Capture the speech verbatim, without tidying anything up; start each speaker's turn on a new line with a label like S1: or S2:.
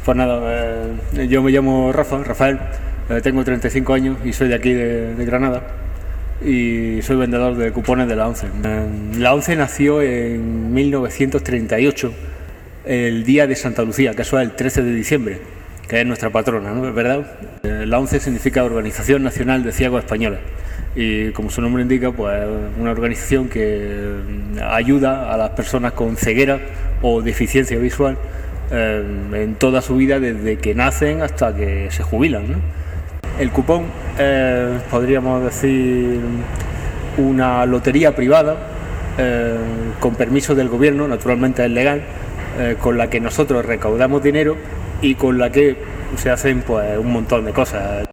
S1: Pues nada, eh, yo me llamo Rafa, Rafael, eh, tengo treinta y cinco años y soy de aquí, de, de Granada, y soy vendedor de cupones de la ONCE. Eh, la ONCE nació en mil novecientos treinta y ocho, el día de Santa Lucía, que eso es el trece de diciembre, que es nuestra patrona, ¿no? ¿Verdad? Eh, la ONCE significa Organización Nacional de Ciegos Española, y como su nombre indica, pues una organización que ayuda a las personas con ceguera o deficiencia visual eh, en toda su vida, desde que nacen hasta que se jubilan, ¿no? El cupón eh, podríamos decir una lotería privada eh, con permiso del gobierno, naturalmente es legal, eh, con la que nosotros recaudamos dinero y con la que se hacen pues un montón de cosas.